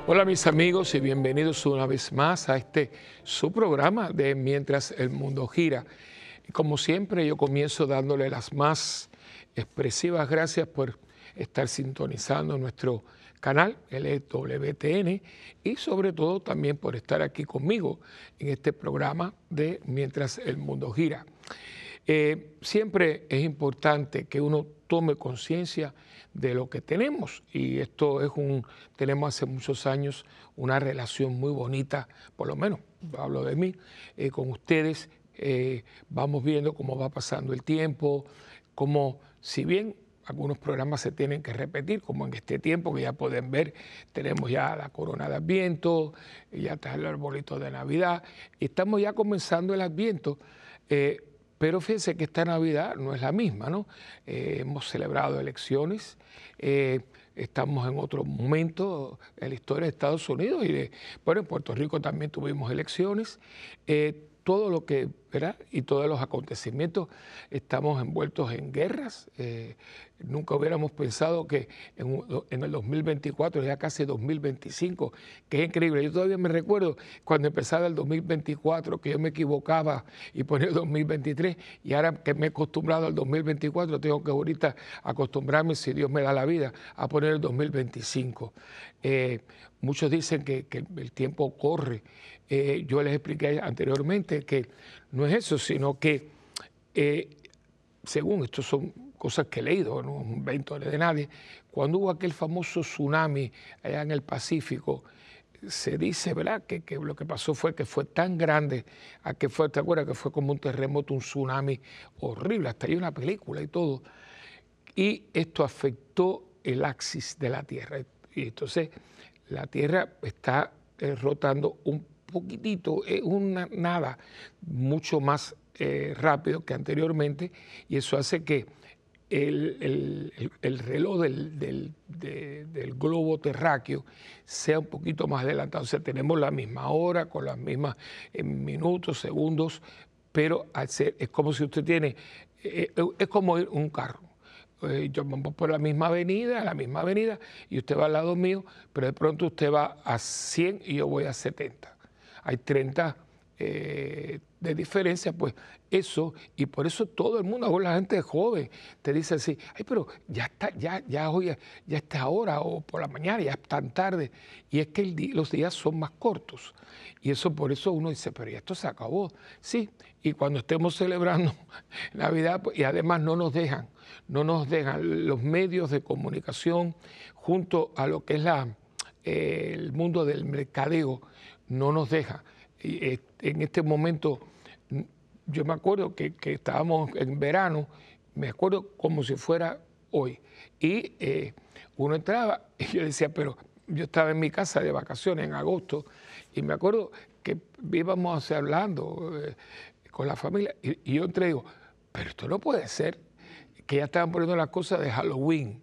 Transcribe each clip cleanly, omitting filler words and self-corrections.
Hola mis amigos y bienvenidos una vez más a su programa de Mientras el Mundo Gira. Como siempre yo comienzo dándole las más expresivas gracias por estar sintonizando nuestro canal LWTN y sobre todo también por estar aquí conmigo en este programa de Mientras el Mundo Gira. Siempre es importante que uno tome conciencia de lo que tenemos y esto es tenemos hace muchos años una relación muy bonita, por lo menos hablo de mí, con ustedes. Vamos viendo cómo va pasando el tiempo, como si bien algunos programas se tienen que repetir, como en este tiempo que ya pueden ver, tenemos ya la corona de Adviento, ya está el arbolito de Navidad, y estamos ya comenzando el Adviento. Pero fíjense que esta Navidad no es la misma, ¿no? Hemos celebrado elecciones, estamos en otro momento en la historia de Estados Unidos y bueno, en Puerto Rico también tuvimos elecciones. Todo lo que, ¿verdad? Y todos los acontecimientos, estamos envueltos en guerras. Nunca hubiéramos pensado que en el 2024, ya casi 2025, que es increíble. Yo todavía me recuerdo cuando empezaba el 2024, que yo me equivocaba y ponía el 2023, y ahora que me he acostumbrado al 2024, tengo que ahorita acostumbrarme, si Dios me da la vida, a poner el 2025. Muchos dicen que el tiempo corre. Yo les expliqué anteriormente que no es eso, sino que según esto son cosas que he leído, no es un invento de nadie, cuando hubo aquel famoso tsunami allá en el Pacífico, se dice, ¿verdad?, que lo que pasó fue que fue tan grande, ¿te acuerdas? Que fue como un terremoto, un tsunami horrible, hasta hay una película y todo, y esto afectó el axis de la Tierra, y entonces la Tierra está rotando un poquitito, nada mucho más rápido que anteriormente, y eso hace que el reloj del globo terráqueo sea un poquito más adelantado. O sea, tenemos la misma hora, con las mismas minutos, segundos, pero es como si usted tiene, es como ir un carro. Yo vamos por la misma avenida, y usted va al lado mío, pero de pronto usted va a 100 y yo voy a 70. Hay 30 de diferencia, pues eso, y por eso todo el mundo, ahora la gente joven, te dice así, ay, pero ya está, ya hoy, ya está ahora, o por la mañana, ya es tan tarde, y es que los días son más cortos, y eso por eso uno dice, pero ya esto se acabó, sí, y cuando estemos celebrando Navidad, pues, y además no nos dejan los medios de comunicación junto a lo que es el mundo del mercadeo, no nos deja. Y en este momento, yo me acuerdo que estábamos en verano, me acuerdo como si fuera hoy, y uno entraba y yo decía, pero yo estaba en mi casa de vacaciones en agosto, y me acuerdo que íbamos hablando con la familia, y yo entré y digo, pero esto no puede ser, que ya estaban poniendo las cosas de Halloween.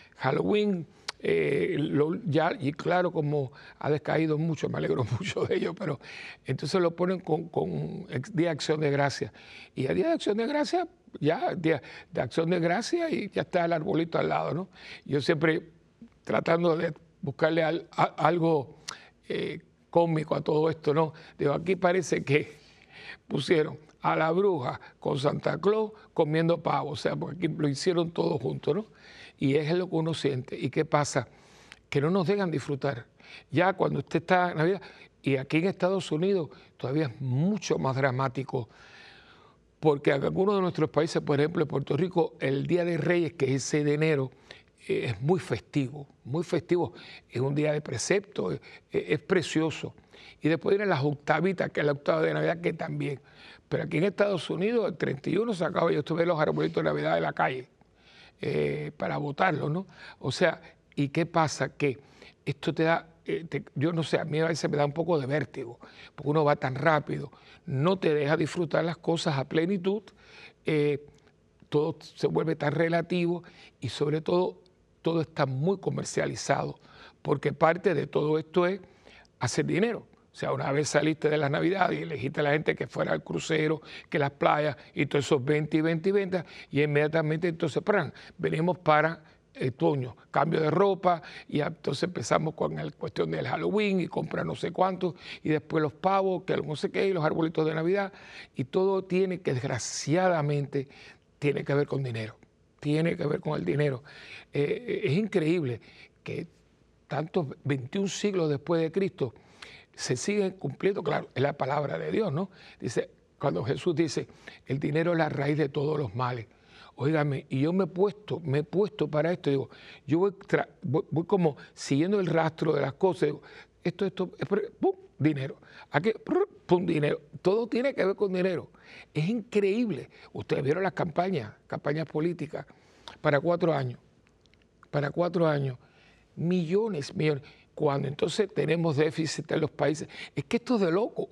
Y claro, como ha descaído mucho, me alegro mucho de ello, pero entonces lo ponen con Día de Acción de Gracia. Y el Día de Acción de Gracia, ya, Día de Acción de Gracia, y ya está el arbolito al lado, ¿no? Yo siempre tratando de buscarle algo cómico a todo esto, ¿no? Digo, aquí parece que pusieron a la bruja con Santa Claus comiendo pavo, o sea, porque aquí lo hicieron todo junto, ¿no? Y es lo que uno siente. ¿Y qué pasa? Que no nos dejan disfrutar. Ya cuando usted está en Navidad, y aquí en Estados Unidos todavía es mucho más dramático, porque en algunos de nuestros países, por ejemplo en Puerto Rico, el Día de Reyes, que es el 6 de enero, es muy festivo, es un día de precepto, es precioso. Y después vienen las octavitas, que es la octava de Navidad, que también. Pero aquí en Estados Unidos, el 31 se acaba, yo estuve los arbolitos de Navidad en la calle para botarlos, ¿no? O sea, ¿y qué pasa? Que esto te da, yo no sé, a mí a veces me da un poco de vértigo, porque uno va tan rápido, no te deja disfrutar las cosas a plenitud, todo se vuelve tan relativo y sobre todo está muy comercializado, porque parte de todo esto es hacer dinero. O sea, una vez saliste de las Navidades y elegiste a la gente que fuera al crucero, que las playas, y todos esos 20 y 20 y 20, y inmediatamente entonces venimos para otoño, cambio de ropa, y entonces empezamos con la cuestión del Halloween y comprar no sé cuántos, y después los pavos, que no sé qué, y los arbolitos de Navidad, y todo tiene que, desgraciadamente, tiene que ver con dinero, tiene que ver con el dinero. Es increíble que tantos 21 siglos después de Cristo se siguen cumpliendo, claro, es la palabra de Dios, ¿no? Dice, cuando Jesús dice, el dinero es la raíz de todos los males. Óigame, y yo me he puesto para esto, digo, yo voy como siguiendo el rastro de las cosas, digo, pum, dinero, aquí, pum, dinero, todo tiene que ver con dinero. Es increíble. Ustedes vieron las campañas políticas para 4 años, millones. Cuando entonces tenemos déficit en los países, es que esto es de loco,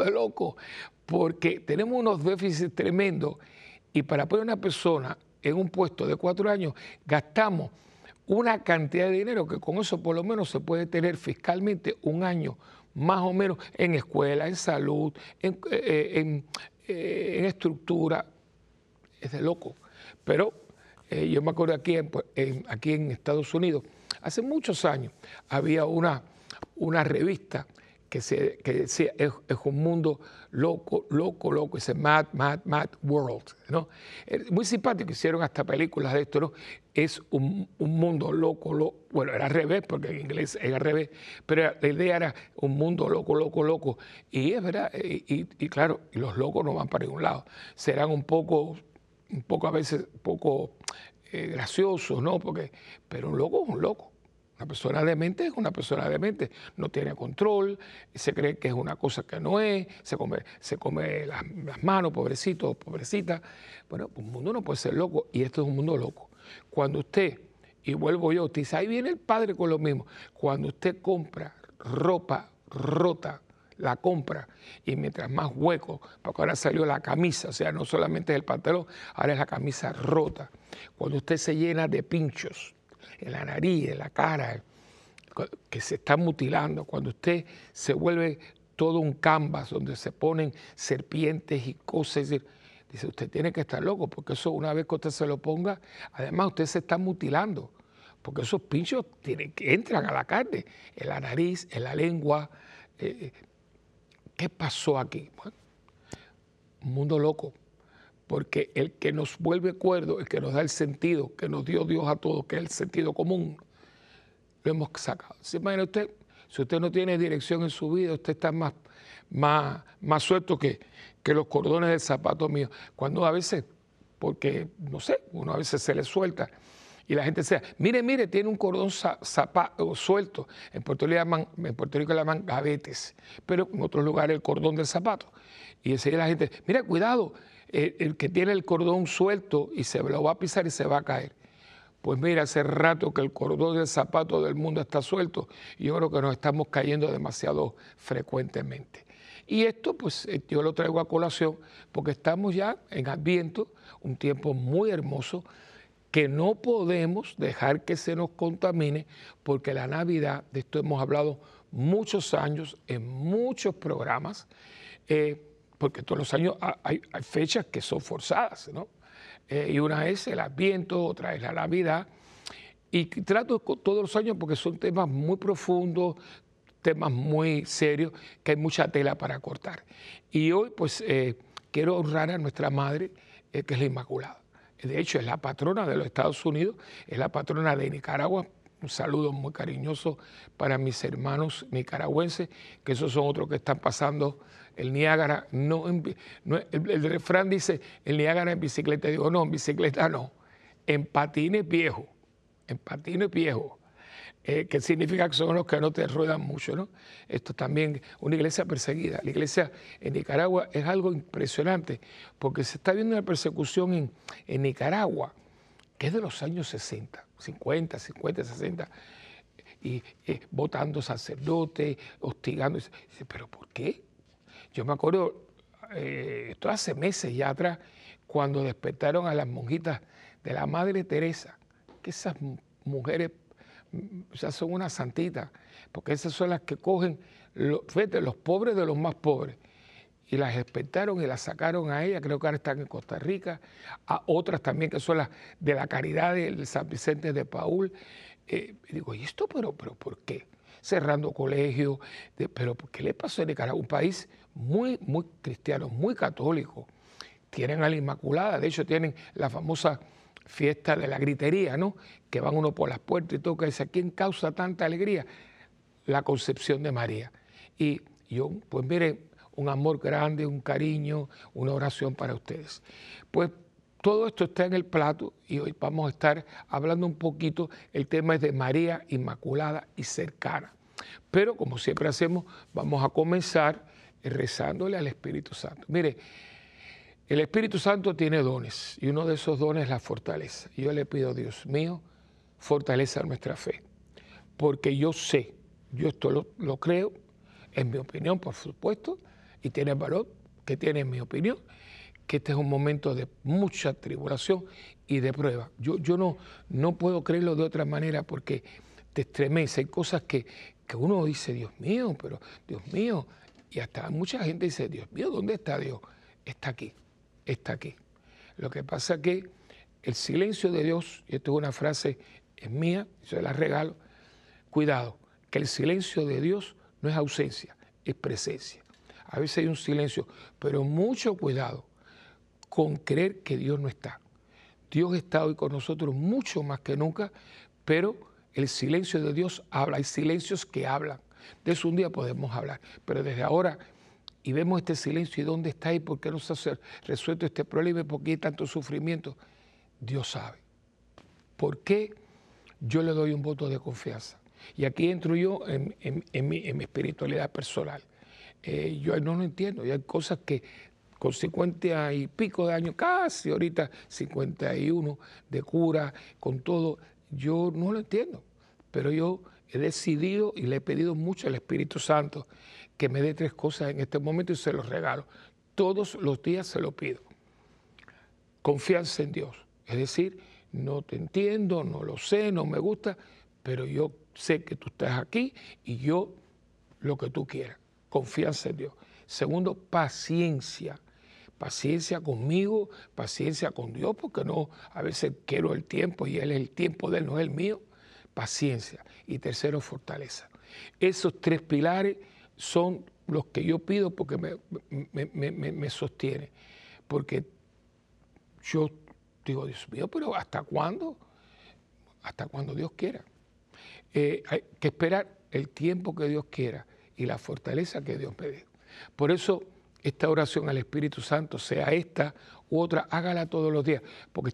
porque tenemos unos déficits tremendos y para poner a una persona en un puesto de 4 años gastamos una cantidad de dinero que con eso por lo menos se puede tener fiscalmente un año más o menos en escuela, en salud, en estructura. Es de loco. Pero yo me acuerdo aquí en Estados Unidos, hace muchos años, había una revista que decía, es un mundo loco, ese Mad World, ¿no? Muy simpático, hicieron hasta películas de esto, ¿no? Es un mundo loco, bueno, era al revés, porque en inglés era al revés, pero la idea era un mundo loco, y es verdad, y claro, y los locos no van para ningún lado, serán un poco a veces graciosos, ¿no? Pero un loco es un loco. Una persona demente es una persona demente, no tiene control, se cree que es una cosa que no es, se come las manos, pobrecito, pobrecita. Bueno, un mundo no puede ser loco y esto es un mundo loco. Cuando usted, y vuelvo yo, usted dice, ahí viene el padre con lo mismo, cuando usted compra ropa rota, la compra y mientras más hueco, porque ahora salió la camisa, o sea, no solamente es el pantalón, ahora es la camisa rota. Cuando usted se llena de pinchos, en la nariz, en la cara, que se está mutilando, cuando usted se vuelve todo un canvas donde se ponen serpientes y cosas, dice, usted tiene que estar loco, porque eso una vez que usted se lo ponga, además usted se está mutilando, porque esos pinchos entran a la carne, en la nariz, en la lengua. ¿Qué pasó aquí? Bueno, un mundo loco. Porque el que nos vuelve cuerdo, el que nos da el sentido, que nos dio Dios a todos, que es el sentido común, lo hemos sacado. ¿Se imagina usted? Si usted no tiene dirección en su vida, usted está más suelto que los cordones del zapato mío. Cuando a veces, porque, no sé, uno a veces se le suelta y la gente dice, mire, tiene un cordón suelto. En Puerto Rico le llaman gavetes, pero en otros lugares el cordón del zapato. Y enseguida la gente, mira, cuidado, el que tiene el cordón suelto y se lo va a pisar y se va a caer. Pues mira, hace rato que el cordón del zapato del mundo está suelto y yo creo que nos estamos cayendo demasiado frecuentemente. Y esto pues yo lo traigo a colación porque estamos ya en Adviento, un tiempo muy hermoso que no podemos dejar que se nos contamine porque la Navidad, de esto hemos hablado muchos años en muchos programas, porque todos los años hay fechas que son forzadas, ¿no? Y una es el Adviento, otra es la Navidad. Y trato todos los años porque son temas muy profundos, temas muy serios, que hay mucha tela para cortar. Y hoy pues quiero honrar a nuestra madre, que es la Inmaculada. De hecho, es la patrona de los Estados Unidos, es la patrona de Nicaragua. Un saludo muy cariñoso para mis hermanos nicaragüenses, que esos son otros que están pasando el Niágara. El refrán dice, el Niágara en bicicleta. Digo, no, en bicicleta no, en patines viejos, que significa que son los que no te ruedan mucho, ¿no? Esto también, una iglesia perseguida. La iglesia en Nicaragua es algo impresionante, porque se está viendo una persecución en Nicaragua, que es de los años 60, 60, y votando sacerdotes, hostigando. Dice, ¿pero por qué? Yo me acuerdo, esto hace meses ya atrás, cuando despertaron a las monjitas de la Madre Teresa, que esas mujeres ya son unas santitas, porque esas son las que cogen, fíjate, los pobres de los más pobres, y las expectaron y las sacaron a ella, creo que ahora están en Costa Rica, a otras también que son las de la Caridad de San Vicente de Paúl. Y digo, ¿y esto pero por qué? Cerrando colegios, pero ¿qué le pasó a Nicaragua? Un país muy cristiano, muy católico. Tienen a la Inmaculada, de hecho tienen la famosa fiesta de la gritería, ¿no? Que van uno por las puertas y todo, que dice, ¿quién causa tanta alegría? La concepción de María. Y yo, pues mire, un amor grande, un cariño, una oración para ustedes. Pues todo esto está en el plato y hoy vamos a estar hablando un poquito, el tema es de María Inmaculada y cercana. Pero como siempre hacemos, vamos a comenzar rezándole al Espíritu Santo. Mire, el Espíritu Santo tiene dones y uno de esos dones es la fortaleza. Yo le pido, Dios mío, fortaleza nuestra fe, porque yo sé, yo esto lo creo, en mi opinión, por supuesto, y tiene el valor que tiene en mi opinión, que este es un momento de mucha tribulación y de prueba. Yo no puedo creerlo de otra manera porque te estremece. Hay cosas que uno dice, Dios mío, pero Dios mío, y hasta mucha gente dice, Dios mío, ¿dónde está Dios? Está aquí, está aquí. Lo que pasa es que el silencio de Dios, y esto es una frase es mía, yo la regalo, cuidado, que el silencio de Dios no es ausencia, es presencia. A veces hay un silencio, pero mucho cuidado con creer que Dios no está. Dios está hoy con nosotros mucho más que nunca, pero el silencio de Dios habla. Hay silencios que hablan. De eso un día podemos hablar, pero desde ahora, y vemos este silencio y dónde está y por qué no se ha resuelto este problema y por qué hay tanto sufrimiento, Dios sabe. ¿Por qué yo le doy un voto de confianza? Y aquí entro yo en mi espiritualidad personal. Yo no lo entiendo, y hay cosas que con 50 y pico de años, casi ahorita 51 de cura, con todo, yo no lo entiendo, pero yo he decidido y le he pedido mucho al Espíritu Santo que me dé 3 cosas en este momento y se los regalo. Todos los días se lo pido. Confianza en Dios, es decir, no te entiendo, no lo sé, no me gusta, pero yo sé que tú estás aquí y yo lo que tú quieras. Confianza en Dios. Segundo, paciencia. Paciencia conmigo, paciencia con Dios, porque no, a veces quiero el tiempo y Él es el tiempo de Él, no es el mío. Paciencia. Y tercero, fortaleza. Esos 3 pilares son los que yo pido porque me sostiene. Porque yo digo, Dios mío, pero ¿hasta cuándo? Hasta cuando Dios quiera. Hay que esperar el tiempo que Dios quiera y la fortaleza que Dios me dé. Por eso esta oración al Espíritu Santo, sea esta u otra, hágala todos los días, porque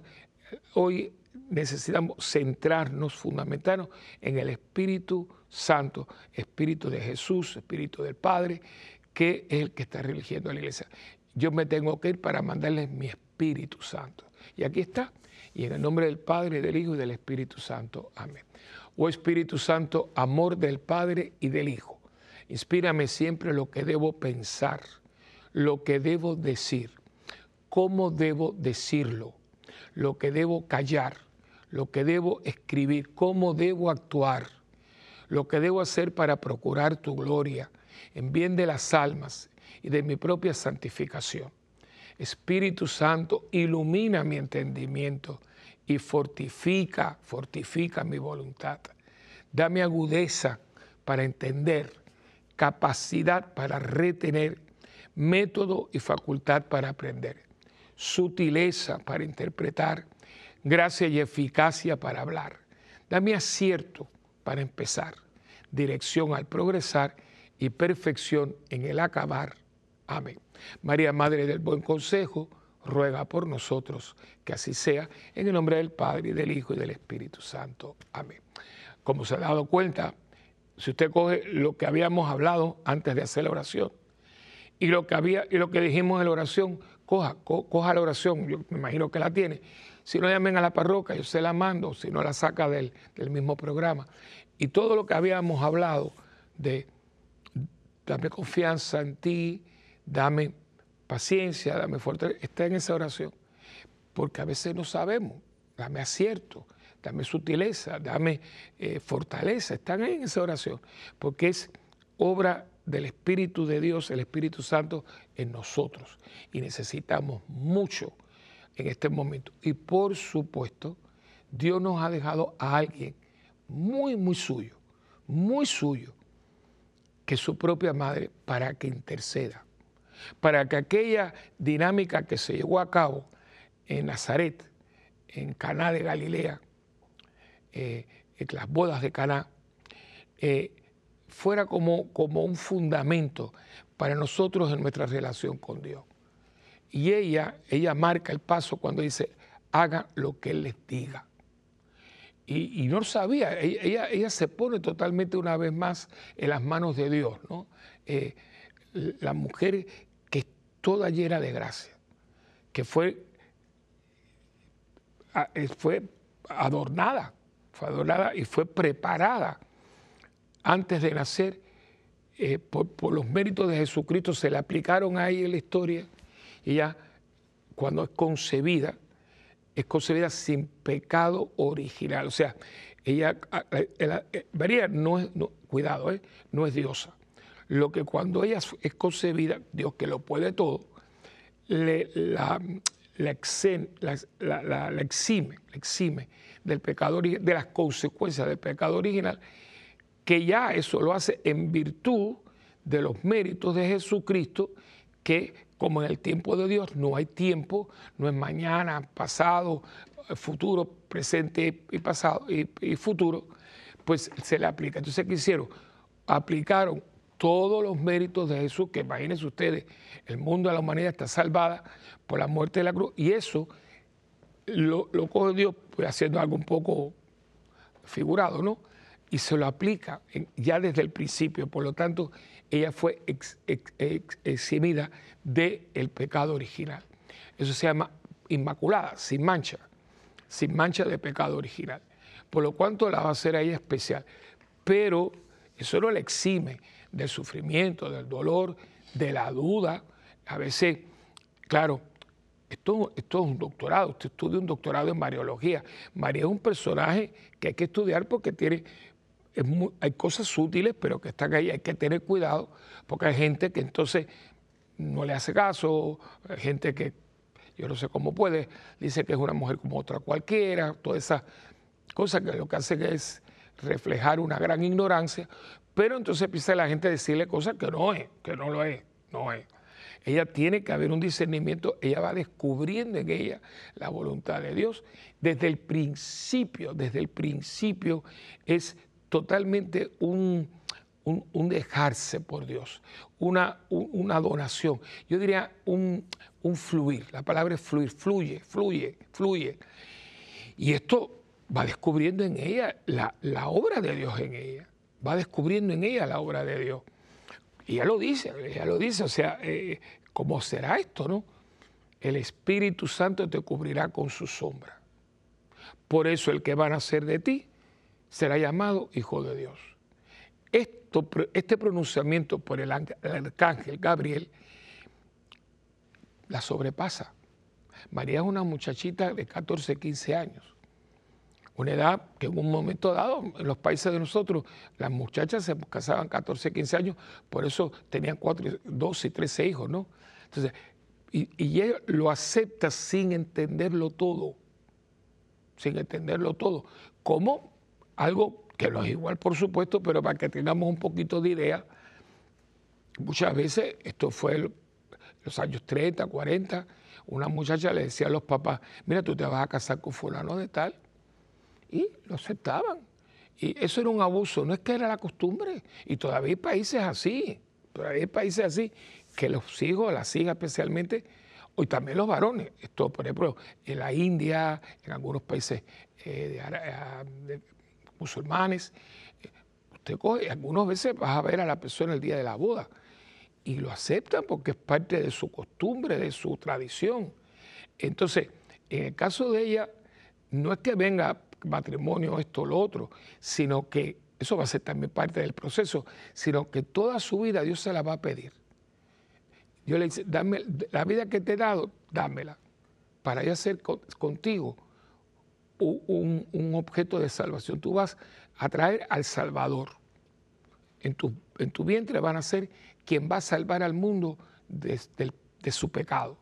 hoy necesitamos centrarnos, fundamentarnos en el Espíritu Santo, Espíritu de Jesús, Espíritu del Padre, que es el que está dirigiendo a la iglesia. Yo me tengo que ir para mandarles mi Espíritu Santo. Y aquí está. Y en el nombre del Padre, del Hijo y del Espíritu Santo. Amén. Oh Espíritu Santo, amor del Padre y del Hijo, inspírame siempre lo que debo pensar, lo que debo decir, cómo debo decirlo, lo que debo callar, lo que debo escribir, cómo debo actuar, lo que debo hacer para procurar tu gloria, en bien de las almas y de mi propia santificación. Espíritu Santo, ilumina mi entendimiento y fortifica mi voluntad. Dame agudeza para entender, capacidad para retener, método y facultad para aprender, sutileza para interpretar, gracia y eficacia para hablar. Dame acierto para empezar, dirección al progresar y perfección en el acabar. Amén. María, Madre del Buen Consejo, ruega por nosotros, que así sea, en el nombre del Padre, y del Hijo, y del Espíritu Santo. Amén. Como se ha dado cuenta, si usted coge lo que habíamos hablado antes de hacer la oración, y lo que dijimos en la oración, coja la oración, yo me imagino que la tiene. Si no, llamen a la parroquia, yo se la mando, si no la saca del mismo programa. Y todo lo que habíamos hablado de dame confianza en ti, dame paciencia, dame fortaleza, está en esa oración. Porque a veces no sabemos, dame acierto, dame sutileza, dame fortaleza, están en esa oración. Porque es obra del Espíritu de Dios, el Espíritu Santo, en nosotros. Y necesitamos mucho en este momento. Y por supuesto, Dios nos ha dejado a alguien muy suyo, que es su propia madre, para que interceda, para que aquella dinámica que se llevó a cabo en Nazaret, en Caná de Galilea, en las bodas de Caná, fuera como un fundamento para nosotros en nuestra relación con Dios. Y ella marca el paso cuando dice, hagan lo que Él les diga. Y no lo sabía, ella se pone totalmente una vez más en las manos de Dios, ¿no? La mujer que es toda llena de gracia, que fue adornada y fue preparada antes de nacer por los méritos de Jesucristo, se le aplicaron a ella en la historia. Y ella, cuando es concebida sin pecado original. O sea, María cuidado, no es diosa. Lo que cuando ella es concebida, Dios que lo puede todo, la exime del pecado, de las consecuencias del pecado original, que ya eso lo hace en virtud de los méritos de Jesucristo, que como en el tiempo de Dios no hay tiempo, no es mañana, pasado, futuro, presente y pasado y futuro, pues se le aplica. Entonces, ¿qué hicieron? Aplicaron todos los méritos de Jesús, que imagínense ustedes, el mundo de la humanidad está salvada por la muerte de la cruz, y eso lo coge Dios pues, haciendo algo un poco figurado, ¿no? Y se lo aplica ya desde el principio. Por lo tanto, ella fue eximida del pecado original. Eso se llama inmaculada, sin mancha de pecado original. Por lo cuanto la va a hacer a ella especial. Pero eso no la exime del sufrimiento, del dolor, de la duda. A veces, claro, esto es un doctorado, usted estudia un doctorado en Mariología. María es un personaje que hay que estudiar porque hay cosas sutiles, pero que están ahí, hay que tener cuidado, porque hay gente que entonces no le hace caso, hay gente que, yo no sé cómo puede, dice que es una mujer como otra cualquiera, todas esas cosas que lo que hacen es reflejar una gran ignorancia, pero entonces empieza la gente a decirle cosas que no lo es. Ella tiene que haber un discernimiento, ella va descubriendo en ella la voluntad de Dios. Desde el principio es totalmente un dejarse por Dios, una donación. Yo diría un fluir, la palabra es fluir, fluye. Y esto va descubriendo en ella la obra de Dios en ella, va descubriendo en ella la obra de Dios. Y ella lo dice, o sea, ¿cómo será esto, no? El Espíritu Santo te cubrirá con su sombra. Por eso el que va a nacer de ti será llamado Hijo de Dios. Este pronunciamiento por el arcángel Gabriel la sobrepasa. María es una muchachita de 14, 15 años. Una edad que en un momento dado, en los países de nosotros, las muchachas se casaban 14, 15 años, por eso tenían 12 y 13 hijos, ¿no? Entonces, y ella lo acepta sin entenderlo todo, como algo que no es igual, por supuesto, pero para que tengamos un poquito de idea, muchas veces, esto fue los años 30, 40, una muchacha le decía a los papás, mira, tú te vas a casar con fulano de tal, y lo aceptaban. Y eso era un abuso, no es que era la costumbre. Y todavía hay países así, que los hijos, las hijas especialmente, y también los varones. Esto, por ejemplo, en la India, en algunos países de musulmanes, usted coge, algunas veces vas a ver a la persona el día de la boda y lo aceptan porque es parte de su costumbre, de su tradición. Entonces, en el caso de ella, no es que venga matrimonio, esto, lo otro, sino que eso va a ser también parte del proceso, sino que toda su vida Dios se la va a pedir. Dios le dice, dame la vida que te he dado, dámela, para yo hacer contigo un objeto de salvación. Tú vas a traer al Salvador. en tu vientre van a ser quien va a salvar al mundo de su pecado.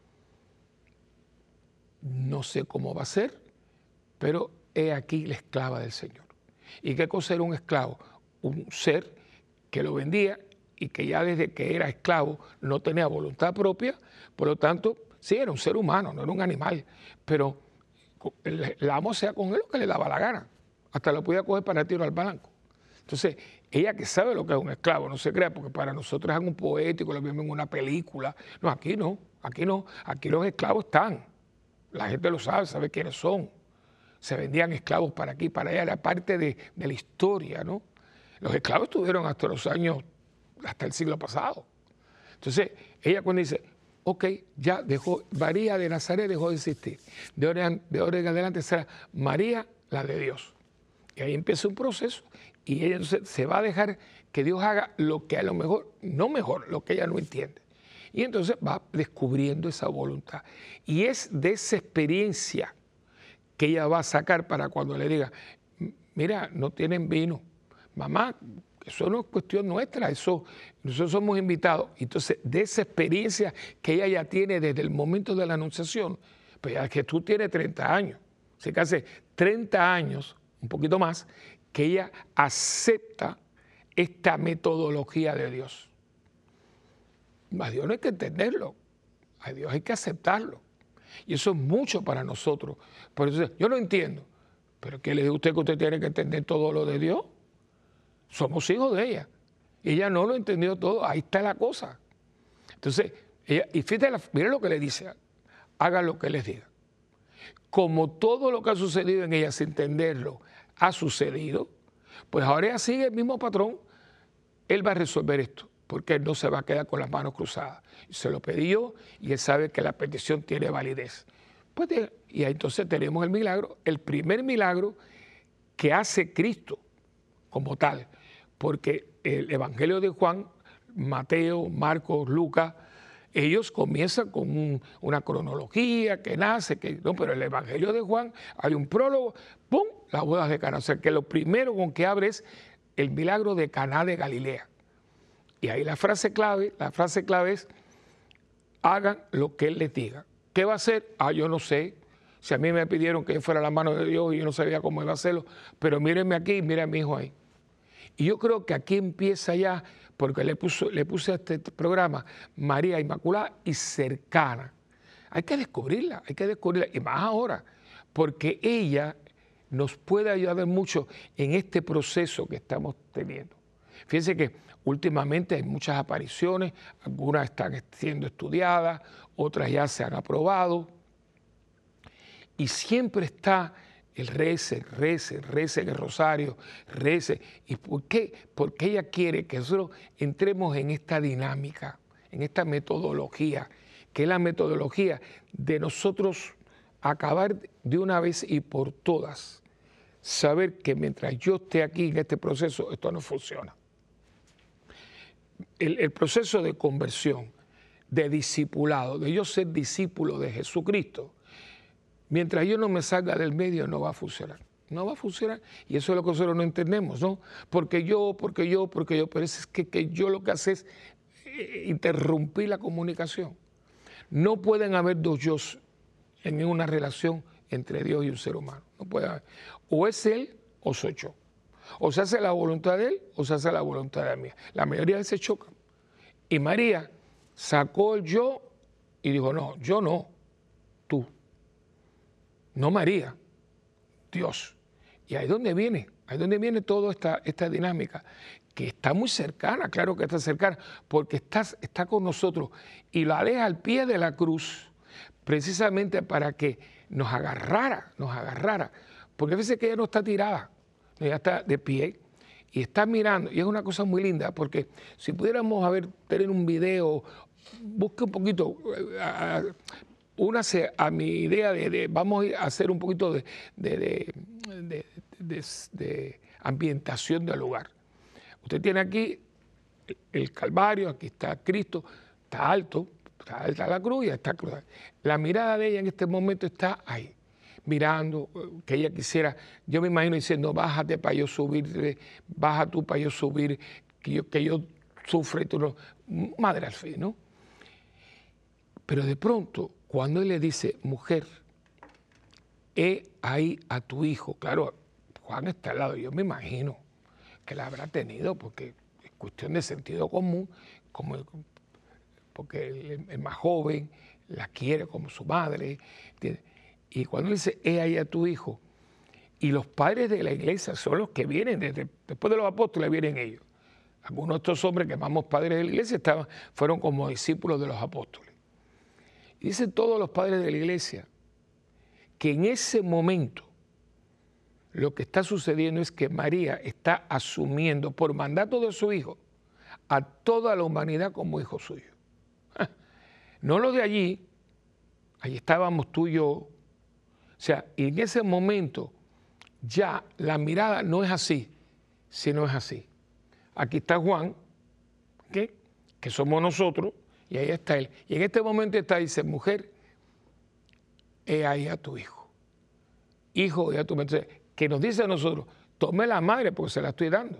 No sé cómo va a ser, pero he aquí la esclava del Señor. ¿Y qué cosa era un esclavo? Un ser que lo vendía y que ya desde que era esclavo no tenía voluntad propia, por lo tanto, sí, era un ser humano, no era un animal, pero el amo hacía con él lo que le daba la gana, hasta lo podía coger para tiro al blanco. Entonces, ella que sabe lo que es un esclavo, no se crea, porque para nosotros es algo poético, lo vemos en una película. No, aquí no, aquí los esclavos están. La gente lo sabe quiénes son. Se vendían esclavos para aquí, para allá, era parte de la historia, ¿no? Los esclavos estuvieron hasta los años, hasta el siglo pasado. Entonces, ella cuando dice, ok, ya dejó, María de Nazaret dejó de existir. De ahora en adelante será María la de Dios. Y ahí empieza un proceso y ella entonces se va a dejar que Dios haga lo que a lo mejor, no mejor, lo que ella no entiende. Y entonces va descubriendo esa voluntad. Y es de esa experiencia que ella va a sacar para cuando le diga, mira, no tienen vino. Mamá, eso no es cuestión nuestra, eso nosotros somos invitados. Entonces, de esa experiencia que ella ya tiene desde el momento de la anunciación, pues ya que tú tienes 30 años, así que hace 30 años, un poquito más, que ella acepta esta metodología de Dios. A Dios no hay que entenderlo, a Dios hay que aceptarlo. Y eso es mucho para nosotros. Por eso yo no entiendo, pero ¿qué le dice usted que usted tiene que entender todo lo de Dios? Somos hijos de ella. Ella no lo entendió todo, ahí está la cosa. Entonces, ella, y fíjate, mire lo que le dice, hagan lo que les diga. Como todo lo que ha sucedido en ella sin entenderlo ha sucedido, pues ahora ella sigue el mismo patrón. Él va a resolver esto, porque él no se va a quedar con las manos cruzadas. Se lo pedí yo y él sabe que la petición tiene validez. Pues, y ahí entonces tenemos el milagro, el primer milagro que hace Cristo como tal, porque el Evangelio de Juan, Mateo, Marcos, Lucas, ellos comienzan con una cronología que nace, no, pero el Evangelio de Juan hay un prólogo, ¡pum!, las bodas de Caná. O sea que lo primero con que abre es el milagro de Caná de Galilea. Y ahí la frase clave es, hagan lo que Él les diga. ¿Qué va a hacer? Yo no sé. Si a mí me pidieron que yo fuera la mano de Dios y yo no sabía cómo iba a hacerlo, pero mírenme aquí, mira a mi hijo ahí. Y yo creo que aquí empieza ya, porque le puse a este programa María Inmaculada y cercana. Hay que descubrirla, y más ahora, porque ella nos puede ayudar mucho en este proceso que estamos teniendo. Fíjense que últimamente hay muchas apariciones, algunas están siendo estudiadas, otras ya se han aprobado, y siempre está el rece en el rosario, rece. ¿Y por qué? Porque ella quiere que nosotros entremos en esta dinámica, en esta metodología, que es la metodología de nosotros acabar de una vez y por todas, saber que mientras yo esté aquí en este proceso, esto no funciona. El proceso de conversión, de discipulado, de yo ser discípulo de Jesucristo, mientras yo no me salga del medio, no va a funcionar. No va a funcionar. Y eso es lo que nosotros no entendemos, ¿no? Porque yo. Pero es que yo lo que hace es interrumpir la comunicación. No pueden haber dos yo en una relación entre Dios y un ser humano. No puede haber. O es Él o soy yo. O se hace la voluntad de Él o se hace la voluntad de mí. La mayoría de veces chocan. Y María sacó el yo y dijo, no, yo no, tú. No María, Dios. Y ahí es donde viene toda esta dinámica, que está muy cercana, claro que está cercana, porque está con nosotros y la deja al pie de la cruz, precisamente para que nos agarrara, porque a veces que ella no está tirada, ella está de pie y está mirando, y es una cosa muy linda, porque si pudiéramos tener un video, busque un poquito, únase a mi idea de vamos a hacer un poquito de ambientación del lugar. Usted tiene aquí el Calvario, aquí está Cristo, está alta la cruz y está cruzada. La mirada de ella en este momento está ahí, mirando, que ella quisiera, yo me imagino diciendo, bájate para yo subir, baja tú para yo subir, que yo sufro y tú no. Madre al fin, ¿no? Pero de pronto, cuando él le dice, mujer, he ahí a tu hijo, claro, Juan está al lado, yo me imagino que la habrá tenido, porque es cuestión de sentido común, como, porque él es más joven, la quiere como su madre, ¿entiendes? Y cuando él dice, he ahí a tu hijo, y los padres de la iglesia son los que vienen, después de los apóstoles vienen ellos. Algunos de estos hombres que llamamos padres de la iglesia fueron como discípulos de los apóstoles. Y dicen todos los padres de la iglesia que en ese momento lo que está sucediendo es que María está asumiendo por mandato de su hijo a toda la humanidad como hijo suyo. No lo de allí estábamos tú y yo. O sea, y en ese momento ya la mirada no es así, sino es así. Aquí está Juan, ¿okay?, que somos nosotros, y ahí está él. Y en este momento dice, mujer, he ahí a tu hijo. Hijo, he a tu madre. Entonces, que nos dice a nosotros, tome la madre porque se la estoy dando.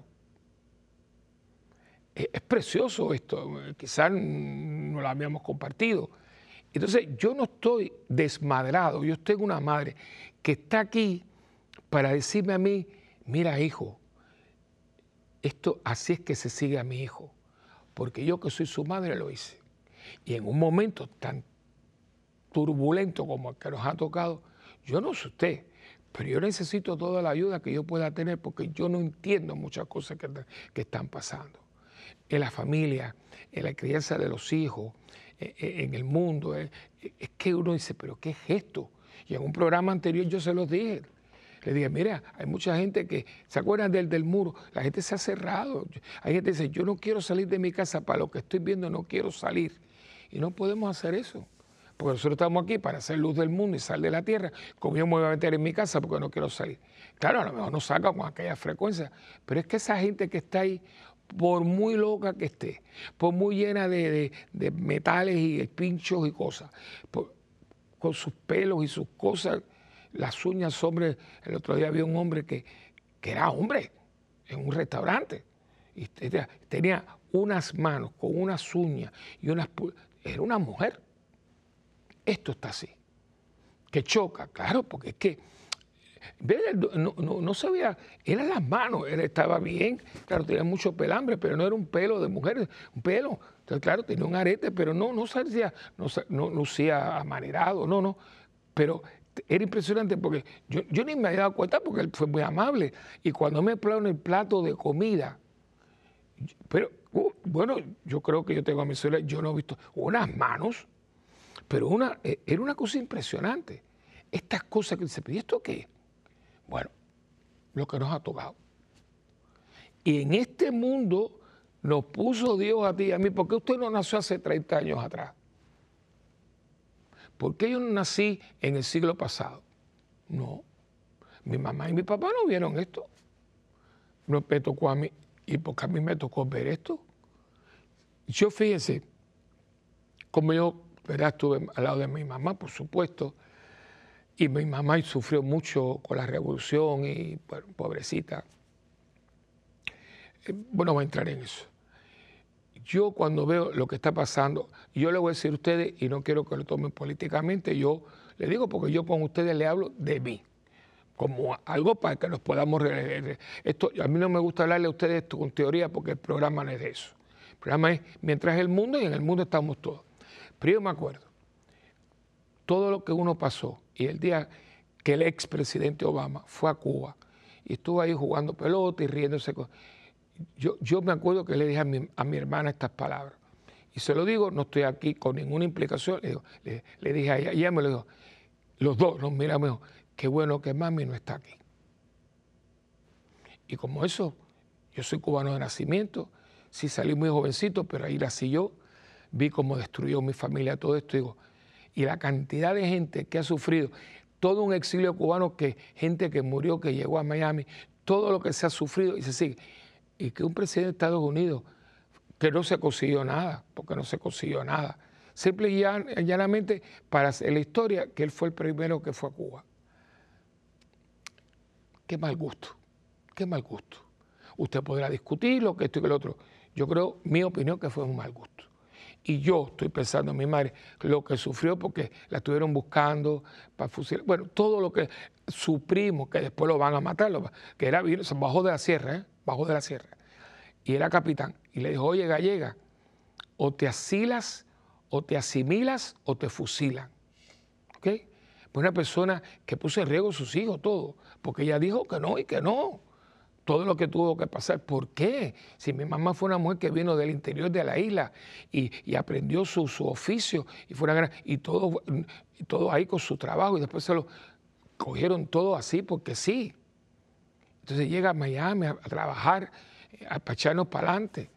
Es precioso esto, quizás no lo habíamos compartido. Entonces, yo no estoy desmadrado, yo tengo una madre que está aquí para decirme a mí, mira hijo, esto así es que se sigue a mi hijo, porque yo que soy su madre lo hice. Y en un momento tan turbulento como el que nos ha tocado, yo no sé usted, pero yo necesito toda la ayuda que yo pueda tener porque yo no entiendo muchas cosas que están pasando. En la familia, en la crianza de los hijos, en el mundo. Es que uno dice, pero ¿qué es esto? Y en un programa anterior yo se los dije. Le dije, mira, hay mucha gente que, ¿se acuerdan del muro? La gente se ha cerrado. Hay gente que dice, yo no quiero salir de mi casa, para lo que estoy viendo no quiero salir. Y no podemos hacer eso. Porque nosotros estamos aquí para hacer luz del mundo y sal de la tierra. Como yo me voy a meter en mi casa porque no quiero salir. Claro, a lo mejor no salga con aquella frecuencia, pero es que esa gente que está ahí, por muy loca que esté, por muy llena de metales y pinchos y cosas, con sus pelos y sus cosas, las uñas, hombre, el otro día había un hombre que era hombre en un restaurante y tenía unas manos con unas uñas y era una mujer. Esto está así, que choca, claro, porque es que no se veía, eran las manos, él estaba bien, claro, tenía mucho pelambre, pero no era un pelo de mujer, un pelo. Entonces, claro, tenía un arete, pero no lucía amanerado, no. Pero era impresionante porque yo ni me había dado cuenta porque él fue muy amable. Y cuando me planeó el plato de comida, pero bueno, yo creo que yo tengo a mi suegra, yo no he visto unas manos, pero era una cosa impresionante. Estas cosas que dice, ¿pero esto qué es? Bueno, lo que nos ha tocado. Y en este mundo nos puso Dios a ti y a mí. ¿Por qué usted no nació hace 30 años atrás? ¿Por qué yo no nací en el siglo pasado? No. Mi mamá y mi papá no vieron esto. No me tocó a mí. ¿Y por qué a mí me tocó ver esto? Yo fíjense, como yo, ¿verdad?, estuve al lado de mi mamá, por supuesto, y mi mamá sufrió mucho con la revolución y, bueno, pobrecita. Bueno, voy a entrar en eso. Yo cuando veo lo que está pasando, yo le voy a decir a ustedes, y no quiero que lo tomen políticamente, yo le digo porque yo con ustedes le hablo de mí, como algo para que nos podamos... Esto, a mí no me gusta hablarle a ustedes esto con teoría porque el programa no es de eso. El programa es mientras el mundo y en el mundo estamos todos. Pero yo me acuerdo, todo lo que uno pasó y el día que el expresidente Obama fue a Cuba y estuvo ahí jugando pelota y riéndose. Yo me acuerdo que le dije a mi hermana estas palabras. Y se lo digo, no estoy aquí con ninguna implicación. Le dije a ella me lo dijo. Los dos nos miramos y dijo, qué bueno que mami no está aquí. Y como eso, yo soy cubano de nacimiento, sí salí muy jovencito, pero ahí nací yo, vi cómo destruyó mi familia todo esto. Digo, y la cantidad de gente que ha sufrido, todo un exilio cubano, gente que murió, que llegó a Miami, todo lo que se ha sufrido y se sigue. Y que un presidente de Estados Unidos, que no se consiguió nada, porque no se consiguió nada, simple y llanamente para hacer la historia, que él fue el primero que fue a Cuba. Qué mal gusto, qué mal gusto. Usted podrá discutir lo que esto y que lo otro. Yo creo, mi opinión, que fue un mal gusto. Y yo estoy pensando en mi madre, lo que sufrió porque la estuvieron buscando para fusilar. Bueno, todo lo que su primo, que después lo van a matar, que era bajó de la sierra, bajó de la sierra. Y era capitán. Y le dijo, oye, gallega, o te asilas, o te asimilas, o te fusilan. ¿Ok? Pues una persona que puso en riesgo a sus hijos, todo. Porque ella dijo que no y que no. Todo lo que tuvo que pasar. ¿Por qué? Si mi mamá fue una mujer que vino del interior de la isla y aprendió su oficio y todo ahí con su trabajo y después se lo cogieron todo así porque sí. Entonces llega a Miami a trabajar, a echarnos para adelante.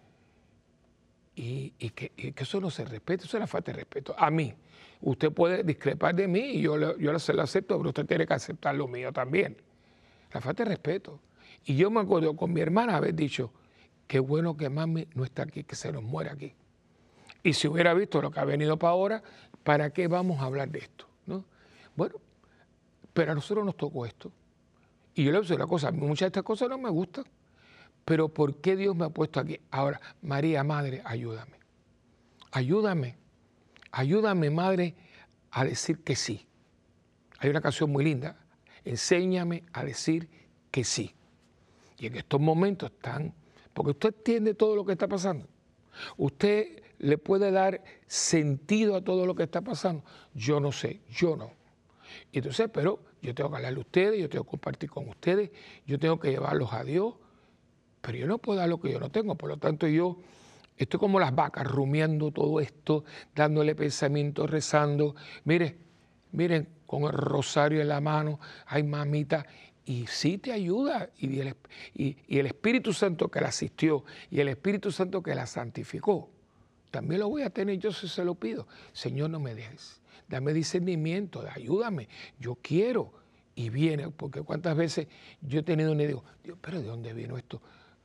Y que eso no se respete, eso es la falta de respeto. A mí, usted puede discrepar de mí y yo se lo acepto, pero usted tiene que aceptar lo mío también. La falta de respeto. Y yo me acuerdo con mi hermana haber dicho, qué bueno que mami no está aquí, que se nos muere aquí. Y si hubiera visto lo que ha venido para ahora, ¿para qué vamos a hablar de esto? ¿No? Bueno, pero a nosotros nos tocó esto. Y yo le voy a decir una cosa, muchas de estas cosas no me gustan, pero ¿por qué Dios me ha puesto aquí? Ahora, María, Madre, ayúdame. Ayúdame. Ayúdame, Madre, a decir que sí. Hay una canción muy linda, enséñame a decir que sí. Y en estos momentos están, porque usted entiende todo lo que está pasando. Usted le puede dar sentido a todo lo que está pasando. Yo no sé, yo no. Y entonces, pero yo tengo que hablarle a ustedes, yo tengo que compartir con ustedes, yo tengo que llevarlos a Dios, pero yo no puedo dar lo que yo no tengo. Por lo tanto, yo estoy como las vacas, rumiando todo esto, dándole pensamientos, rezando. Miren, con el rosario en la mano, ay mamita, y sí te ayuda, y el Espíritu Santo que la asistió, y el Espíritu Santo que la santificó, también lo voy a tener yo si se lo pido. Señor, no me dejes, dame discernimiento, ayúdame, yo quiero, y viene, porque cuántas veces yo he tenido y digo, Dios, pero ¿de dónde vino esto?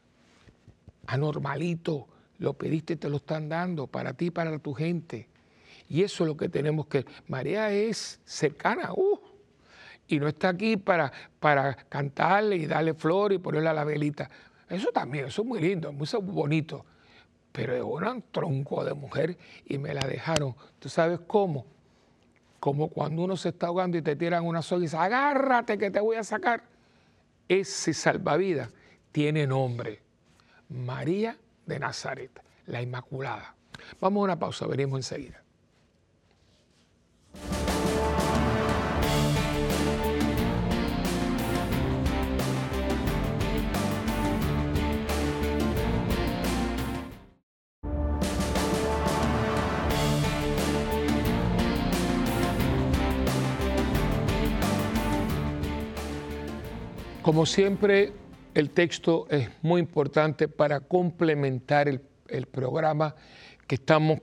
Anormalito, lo pediste, te lo están dando, para ti, para tu gente. Y eso es lo que tenemos que... María es cercana, y no está aquí para cantarle y darle flor y ponerle a la velita. Eso también, eso es muy lindo, muy bonito. Pero es un tronco de mujer y me la dejaron. ¿Tú sabes cómo? Como cuando uno se está ahogando y te tiran una soga y dice, agárrate que te voy a sacar. Ese salvavidas tiene nombre. María de Nazaret, la Inmaculada. Vamos a una pausa, venimos enseguida. Como siempre, el texto es muy importante para complementar el programa que estamos,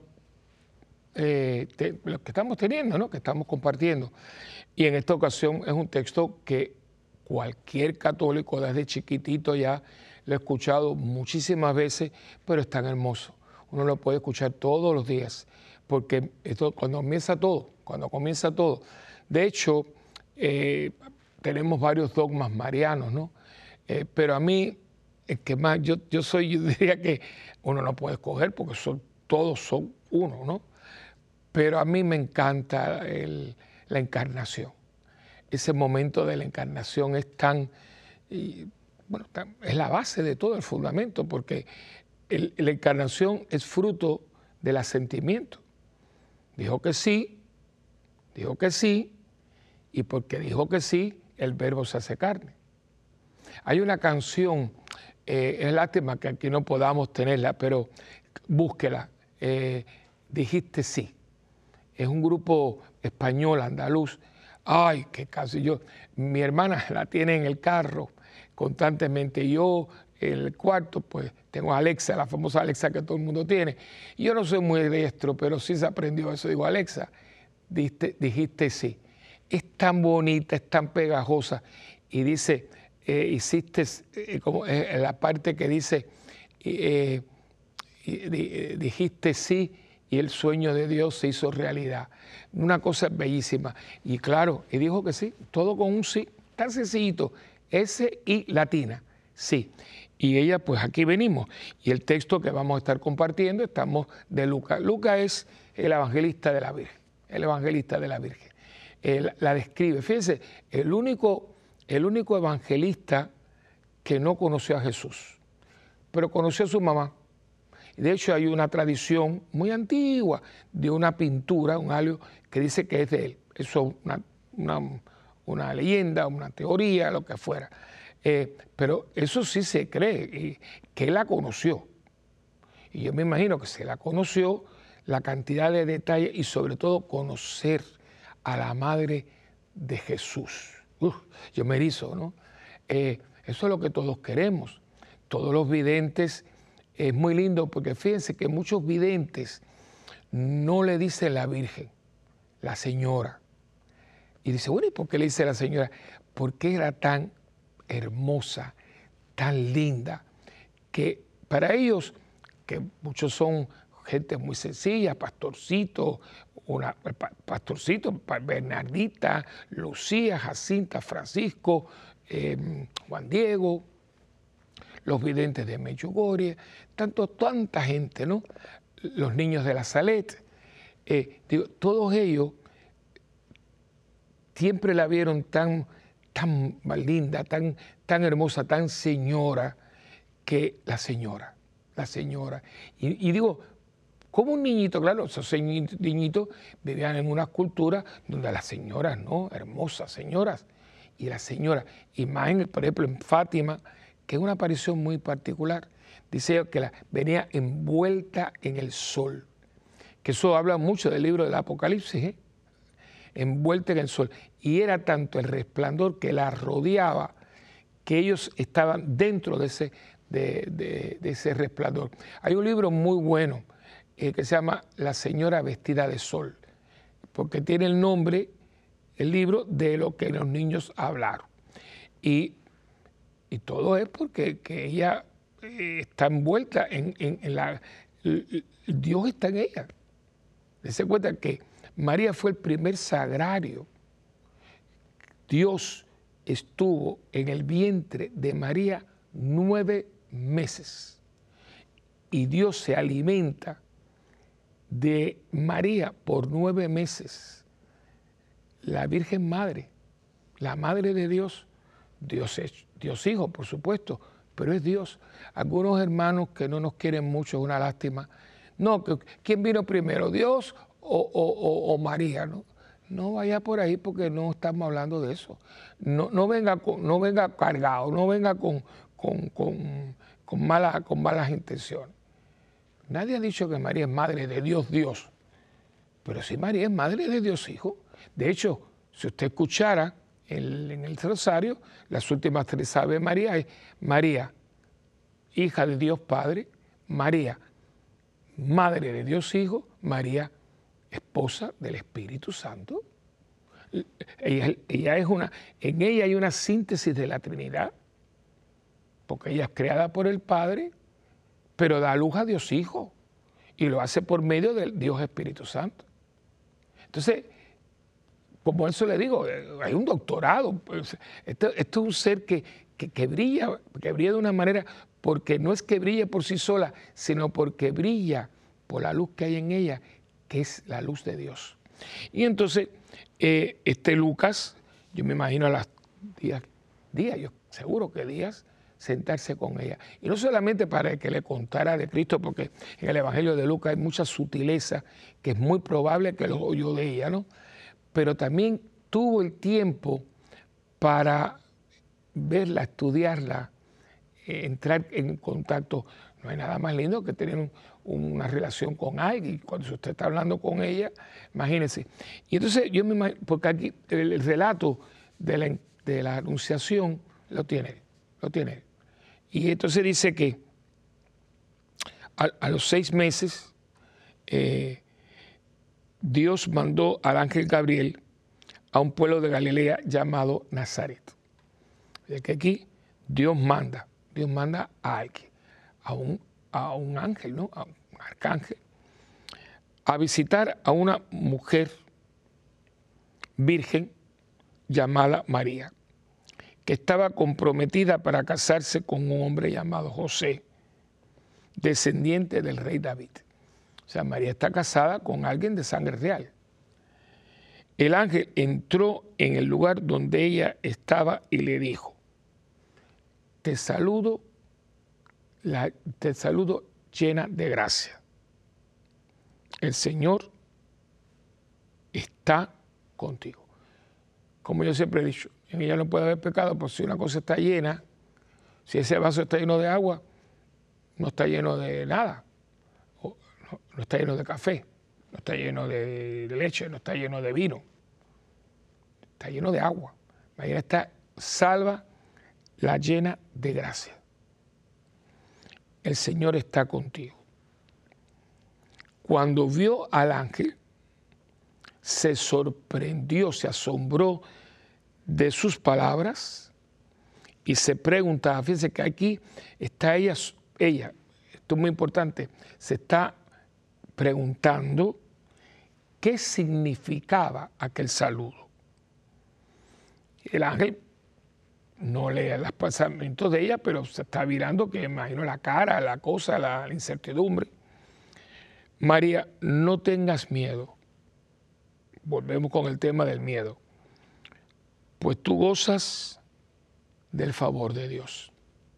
teniendo, ¿no? Que estamos compartiendo. Y en esta ocasión es un texto que cualquier católico desde chiquitito ya lo he escuchado muchísimas veces, pero es tan hermoso. Uno lo puede escuchar todos los días, porque esto, cuando comienza todo. De hecho, tenemos varios dogmas marianos, ¿no? Pero a mí, el que más, yo diría que uno no puede escoger porque todos son uno, ¿no? Pero a mí me encanta la encarnación. Ese momento de la encarnación es es la base de todo el fundamento, porque la encarnación es fruto del asentimiento. Dijo que sí, y porque dijo que sí, el verbo se hace carne. Hay una canción, es lástima que aquí no podamos tenerla, pero búsquela, Dijiste sí. Es un grupo español, andaluz. Ay, qué casi mi hermana la tiene en el carro constantemente. Yo en el cuarto, pues tengo a Alexa, la famosa Alexa que todo el mundo tiene. Y yo no soy muy diestro, pero sí se aprendió eso. Digo, Alexa, dijiste sí. Es tan bonita, es tan pegajosa. Y dice, hiciste, como la parte que dice, dijiste sí y el sueño de Dios se hizo realidad. Una cosa bellísima. Y claro, y dijo que sí, todo con un sí, tan sencillito, S y latina, sí. Y ella, pues aquí venimos. Y el texto que vamos a estar compartiendo, estamos de Lucas. Lucas es el evangelista de la Virgen, el evangelista de la Virgen. La describe. Fíjense, el único evangelista que no conoció a Jesús, pero conoció a su mamá. De hecho, hay una tradición muy antigua de una pintura, un óleo, que dice que es de él. Eso es una leyenda, una teoría, lo que fuera. Pero eso sí se cree, que él la conoció. Y yo me imagino que se la conoció, la cantidad de detalles y sobre todo conocer a la madre de Jesús. Yo me erizo, ¿no? Eso es lo que todos queremos. Todos los videntes, es muy lindo porque fíjense que muchos videntes no le dicen la Virgen, la señora. Y dice, bueno, ¿y por qué le dice la señora? Porque era tan hermosa, tan linda, que para ellos, que muchos son gente muy sencilla, pastorcito, Bernardita, Lucía, Jacinta, Francisco, Juan Diego, los videntes de Medjugorje, tanta gente, ¿no? Los niños de la Salet, todos ellos siempre la vieron tan linda, tan hermosa, tan señora, que la señora. Y digo, como un niñito, claro, esos niñitos vivían en unas culturas donde las señoras, ¿no? Hermosas señoras. Y la señora, y más, por ejemplo, en Fátima, que es una aparición muy particular, dice que venía envuelta en el sol. Que eso habla mucho del libro del Apocalipsis, envuelta en el sol. Y era tanto el resplandor que la rodeaba, que ellos estaban dentro de ese resplandor. Hay un libro muy bueno que se llama La señora vestida de sol, porque tiene el nombre, el libro, de lo que los niños hablaron. Y todo es porque ella está envuelta en Dios está en ella. Dense cuenta que María fue el primer sagrario. Dios estuvo en el vientre de María 9 meses. Y Dios se alimenta de María por 9 meses. La Virgen Madre, la Madre de Dios, Dios es Dios Hijo, por supuesto, pero es Dios. Algunos hermanos que no nos quieren mucho, es una lástima. No, ¿quién vino primero, Dios o María? No vaya por ahí porque no estamos hablando de eso. No venga cargado, no venga con malas intenciones. Nadie ha dicho que María es madre de Dios, pero sí María es madre de Dios Hijo. De hecho, si usted escuchara en el rosario, las últimas 3 Ave María es María, hija de Dios Padre, María, madre de Dios Hijo, María, esposa del Espíritu Santo. Ella es en ella hay una síntesis de la Trinidad, porque ella es creada por el Padre, pero da luz a Dios Hijo, y lo hace por medio del Dios Espíritu Santo. Entonces, como eso le digo, hay un doctorado. Esto es un ser que brilla de una manera, porque no es que brille por sí sola, sino porque brilla por la luz que hay en ella, que es la luz de Dios. Y entonces, Lucas, yo me imagino a las días, yo seguro que días, sentarse con ella. Y no solamente para que le contara de Cristo, porque en el Evangelio de Lucas hay mucha sutileza, que es muy probable que lo oyó de ella, ¿no? Pero también tuvo el tiempo para verla, estudiarla, entrar en contacto. No hay nada más lindo que tener una relación con alguien. Cuando usted está hablando con ella, imagínense. Y entonces yo me imagino, porque aquí el relato de la Anunciación lo tiene. Y entonces dice que a los 6 meses Dios mandó al ángel Gabriel a un pueblo de Galilea llamado Nazaret. De que aquí Dios manda a alguien, a un ángel, ¿no? A un arcángel, a visitar a una mujer virgen llamada María, que estaba comprometida para casarse con un hombre llamado José, descendiente del rey David. O sea, María está casada con alguien de sangre real. El ángel entró en el lugar donde ella estaba y le dijo: te saludo llena de gracia. El Señor está contigo. Como yo siempre he dicho, en ella no puede haber pecado, pues si una cosa está llena, si ese vaso está lleno de agua, no está lleno de nada. No está lleno de café, no está lleno de leche, no está lleno de vino. Está lleno de agua. María está salva, la llena de gracia. El Señor está contigo. Cuando vio al ángel, se sorprendió, se asombró de sus palabras y se preguntaba, fíjense que aquí está ella, esto es muy importante, se está preguntando qué significaba aquel saludo. El ángel no lee los pensamientos de ella, pero se está mirando, que imagino la cara, la cosa, la incertidumbre. María, no tengas miedo. Volvemos con el tema del miedo. Pues tú gozas del favor de Dios.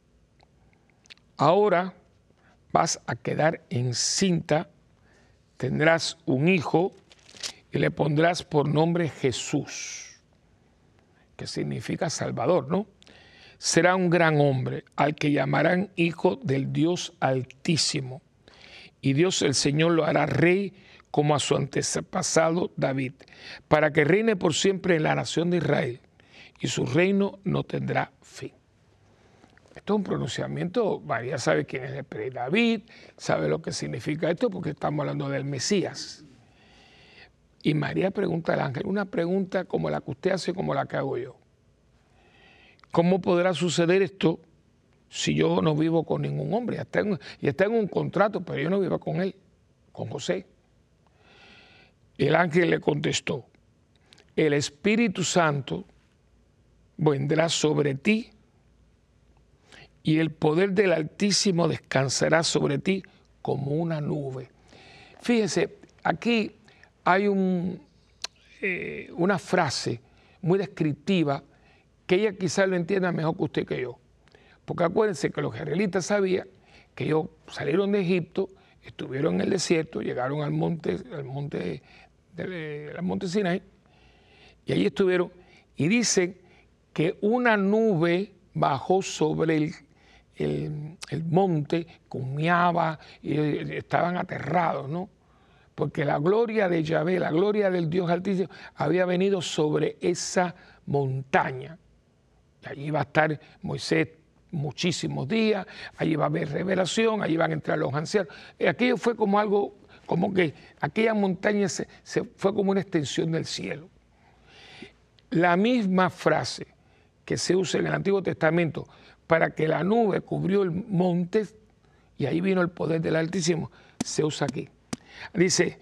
Ahora vas a quedar encinta, tendrás un hijo y le pondrás por nombre Jesús, que significa Salvador, ¿no? Será un gran hombre al que llamarán Hijo del Dios Altísimo. Y Dios el Señor lo hará rey como a su antepasado David, para que reine por siempre en la nación de Israel, y su reino no tendrá fin. Esto es un pronunciamiento, María sabe quién es el rey David, sabe lo que significa esto, porque estamos hablando del Mesías. Y María pregunta al ángel, una pregunta como la que usted hace, como la que hago yo. ¿Cómo podrá suceder esto si yo no vivo con ningún hombre? Y está en un contrato, pero yo no vivo con él, con José. El ángel le contestó: el Espíritu Santo vendrá sobre ti y el poder del Altísimo descansará sobre ti como una nube. Fíjese, aquí hay una frase muy descriptiva que ella quizás lo entienda mejor que usted que yo. Porque acuérdense que los israelitas sabían que ellos salieron de Egipto, estuvieron en el desierto, llegaron al monte Sinai, y allí estuvieron, y dicen que una nube bajó sobre el monte, humeaba, y estaban aterrados, ¿no? Porque la gloria de Yahvé, la gloria del Dios Altísimo, había venido sobre esa montaña. Y allí va a estar Moisés muchísimos días, allí va a haber revelación, allí van a entrar los ancianos. Aquello fue como algo, como que aquella montaña fue como una extensión del cielo. La misma frase que se usa en el Antiguo Testamento para que la nube cubrió el monte y ahí vino el poder del Altísimo, se usa aquí. Dice,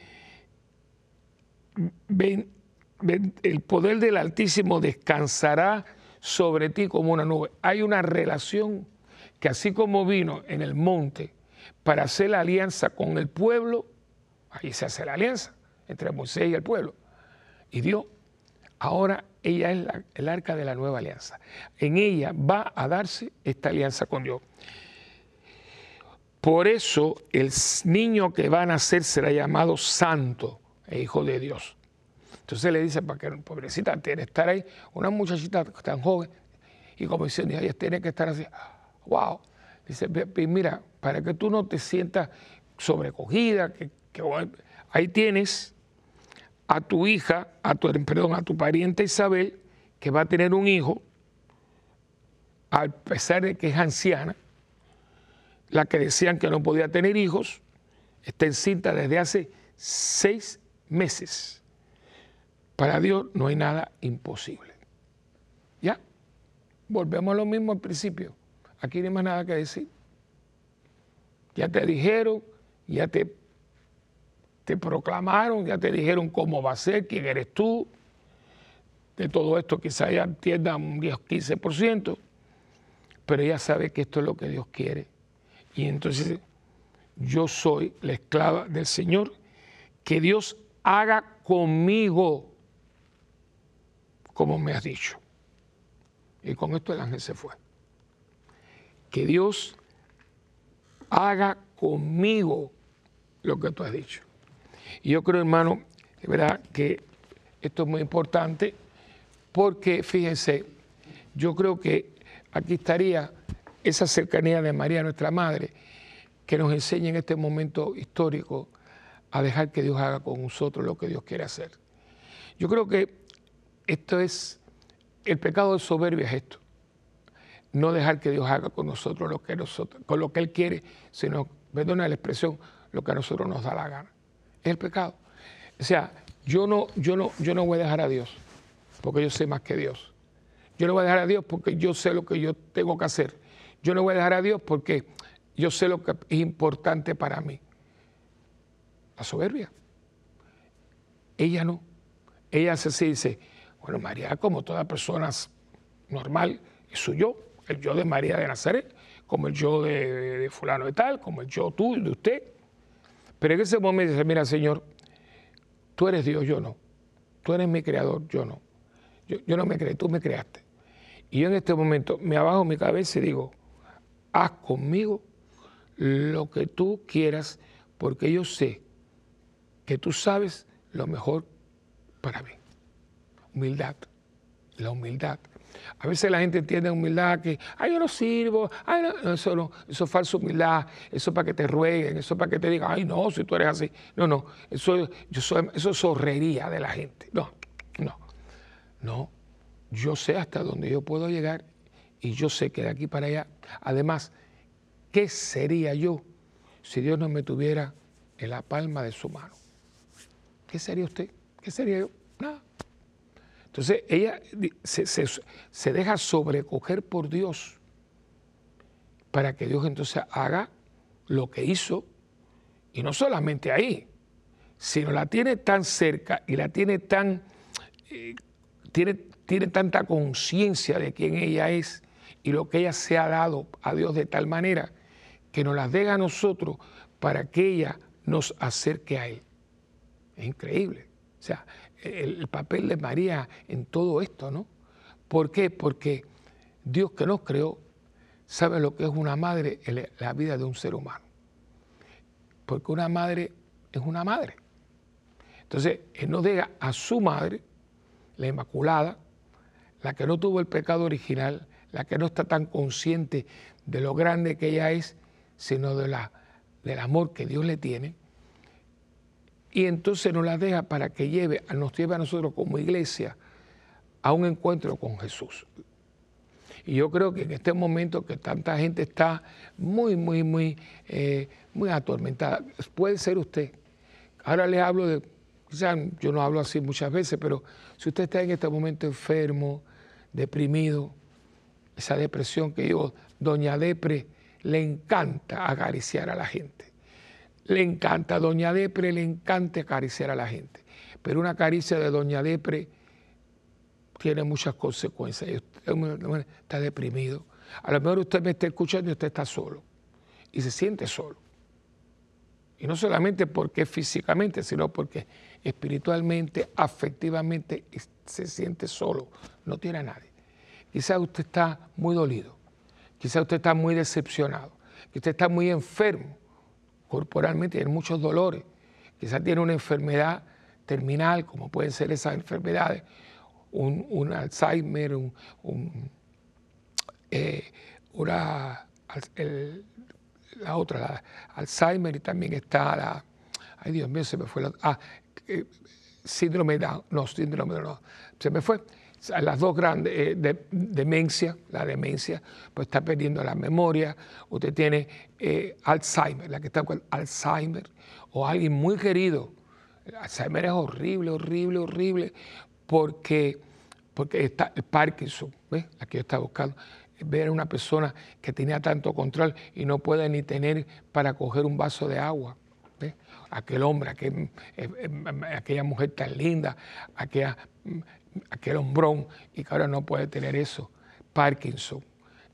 el poder del Altísimo descansará sobre ti como una nube. Hay una relación que así como vino en el monte para hacer la alianza con el pueblo, ahí se hace la alianza entre Moisés y el pueblo, y Dios, ahora ella es el arca de la nueva alianza. En ella va a darse esta alianza con Dios. Por eso el niño que va a nacer será llamado Santo, e Hijo de Dios. Entonces le dice, para que pobrecita tiene que estar ahí, una muchachita tan joven, y como diciendo, ella tiene que estar así, wow. Dice, mira, para que tú no te sientas sobrecogida, ahí tienes a tu hija, a tu pariente Isabel, que va a tener un hijo, a pesar de que es anciana, la que decían que no podía tener hijos, está encinta desde hace 6 meses. Para Dios no hay nada imposible. ¿Ya? Volvemos a lo mismo al principio. Aquí no hay más nada que decir. Ya te dijeron, ya te proclamaron, ya te dijeron cómo va a ser, quién eres tú. de todo esto, quizá ella entienda un 10 o 15%, pero ella sabe que esto es lo que Dios quiere. Y entonces yo soy la esclava del Señor, que Dios haga conmigo como me has dicho. Y con esto el ángel se fue. Que Dios haga conmigo lo que tú has dicho. Y yo creo, hermano, de verdad que esto es muy importante porque, fíjense, yo creo que aquí estaría esa cercanía de María, nuestra Madre, que nos enseña en este momento histórico a dejar que Dios haga con nosotros lo que Dios quiere hacer. Yo creo que esto es, el pecado de soberbia es esto. No dejar que Dios haga con nosotros con lo que Él quiere, sino, perdona la expresión, lo que a nosotros nos da la gana. Es el pecado. O sea, yo no voy a dejar a Dios porque yo sé más que Dios. Yo no voy a dejar a Dios porque yo sé lo que yo tengo que hacer. Yo no voy a dejar a Dios porque yo sé lo que es importante para mí. La soberbia. Ella no. Ella se dice, bueno, María, como toda persona normal, es su yo, el yo de María de Nazaret, como el yo de fulano de tal, como el yo tú, de usted. Pero en ese momento dice, mira, Señor, tú eres Dios, yo no. Tú eres mi creador, yo no. Yo no me creé, tú me creaste. Y yo en este momento me abajo mi cabeza y digo, haz conmigo lo que tú quieras, porque yo sé que tú sabes lo mejor para mí. Humildad, la humildad. A veces la gente entiende humildad que, ay, yo no sirvo, ay, no, eso es falsa humildad, eso es para que te rueguen, eso es para que te digan, ay, no, si tú eres así. No, eso es zorrería de la gente. No, yo sé hasta dónde yo puedo llegar y yo sé que de aquí para allá, además, ¿qué sería yo si Dios no me tuviera en la palma de su mano? ¿Qué sería usted? ¿Qué sería yo? Nada. Entonces ella se deja sobrecoger por Dios para que Dios entonces haga lo que hizo, y no solamente ahí, sino la tiene tan cerca y la tiene tan, tiene tanta conciencia de quién ella es y lo que ella se ha dado a Dios de tal manera que nos las deja a nosotros para que ella nos acerque a Él. Es increíble. O sea, el papel de María en todo esto, ¿no? ¿Por qué? Porque Dios que nos creó sabe lo que es una madre en la vida de un ser humano. Porque una madre es una madre. Entonces, Él nos deja a su madre, la Inmaculada, la que no tuvo el pecado original, la que no está tan consciente de lo grande que ella es, sino del amor que Dios le tiene. Y entonces nos la deja para que nos lleve a nosotros como iglesia a un encuentro con Jesús. Y yo creo que en este momento que tanta gente está muy atormentada, puede ser usted. Ahora les hablo de, quizás yo no hablo así muchas veces, pero si usted está en este momento enfermo, deprimido, esa depresión que yo, Doña Depre, le encanta acariciar a la gente. Le encanta, Doña Depre le encanta acariciar a la gente. Pero una caricia de Doña Depre tiene muchas consecuencias. Usted está deprimido. A lo mejor usted me está escuchando y usted está solo. Y se siente solo. Y no solamente porque físicamente, sino porque espiritualmente, afectivamente, se siente solo. No tiene a nadie. Quizás usted está muy dolido. Quizás usted está muy decepcionado. Quizás usted está muy enfermo. Corporalmente tiene muchos dolores, quizás tiene una enfermedad terminal, como pueden ser esas enfermedades, un Alzheimer, la otra, Alzheimer, y también está ay Dios mío, se me fue síndrome de Down, se me fue. Las dos grandes, demencia, la demencia, pues está perdiendo la memoria. Usted tiene Alzheimer, la que está con Alzheimer, o alguien muy querido. Alzheimer es horrible, porque está el Parkinson, ¿ves? Aquí yo estaba buscando, ver a una persona que tenía tanto control y no puede ni tener para coger un vaso de agua. ¿Ves? Aquel hombre, aquella mujer tan linda, aquella aquel hombrón, y que ahora no puede tener eso. Parkinson,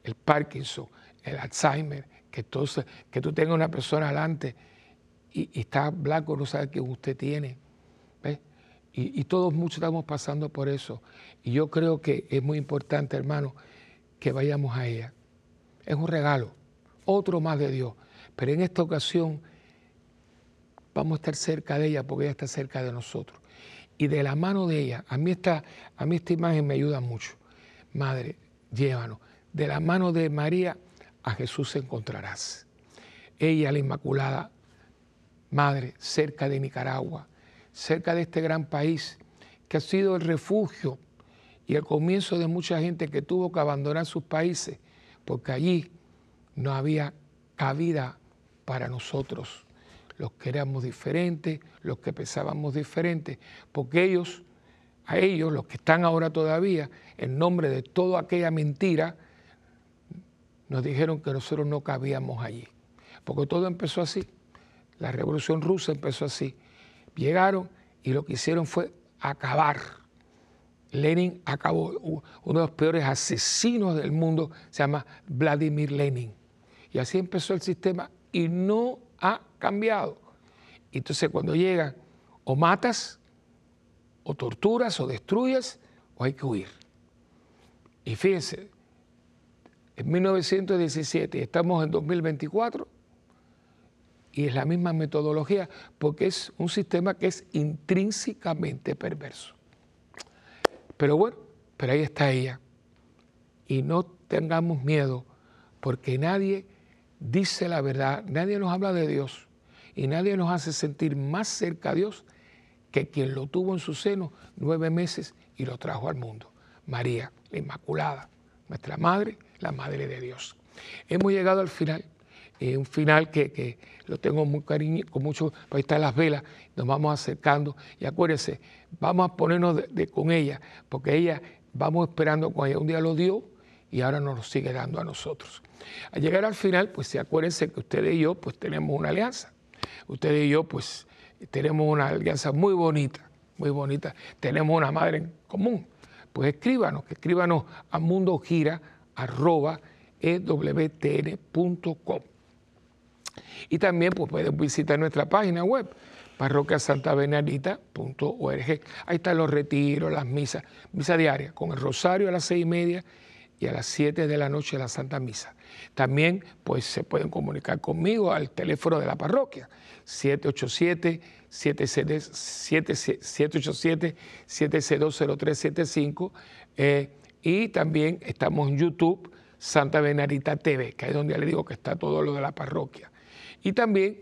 el Alzheimer, que tú tengas una persona adelante y está blanco, no sabe qué usted tiene. ¿Ves? Y todos muchos estamos pasando por eso. Y yo creo que es muy importante, hermano, que vayamos a ella. Es un regalo, otro más de Dios. Pero en esta ocasión vamos a estar cerca de ella porque ella está cerca de nosotros. Y de la mano de ella, a mí esta imagen me ayuda mucho. Madre, llévanos. De la mano de María a Jesús encontrarás. Ella, la Inmaculada, Madre, cerca de Nicaragua, cerca de este gran país que ha sido el refugio y el comienzo de mucha gente que tuvo que abandonar sus países porque allí no había cabida para nosotros, los que éramos diferentes, los que pensábamos diferentes, porque a ellos, los que están ahora todavía, en nombre de toda aquella mentira, nos dijeron que nosotros no cabíamos allí, porque todo empezó así. La Revolución Rusa empezó así. Llegaron y lo que hicieron fue acabar. Lenin acabó, uno de los peores asesinos del mundo se llama Vladimir Lenin. Y así empezó el sistema y no ha cambiado. Entonces cuando llegan, o matas, o torturas, o destruyes, o hay que huir. Y fíjense, en 1917, estamos en 2024, y es la misma metodología, porque es un sistema que es intrínsecamente perverso. Pero bueno, pero ahí está ella. Y no tengamos miedo, porque nadie dice la verdad, nadie nos habla de Dios, y nadie nos hace sentir más cerca a Dios que quien lo tuvo en su seno 9 meses y lo trajo al mundo. María, la Inmaculada, nuestra Madre, la Madre de Dios. Hemos llegado al final. Un final que lo tengo muy cariño, con mucho, ahí están las velas, nos vamos acercando y acuérdense, vamos a ponernos con ella, porque ella, vamos esperando con ella, un día lo dio y ahora nos lo sigue dando a nosotros. Al llegar al final, pues acuérdense que ustedes y yo pues tenemos una alianza, ustedes y yo pues tenemos una alianza muy bonita, tenemos una madre en común, pues escríbanos a mundogira@ewtn.com. Y también pues, pueden visitar nuestra página web, parroquiasantabenardita.org. Ahí están los retiros, las misas, misa diaria, con el rosario a las 6:30 y a las 7 de la noche la Santa Misa. También pues, se pueden comunicar conmigo al teléfono de la parroquia, 787-702-0375. Y también estamos en YouTube, Santa Bernardita TV, que es donde le digo que está todo lo de la parroquia. Y también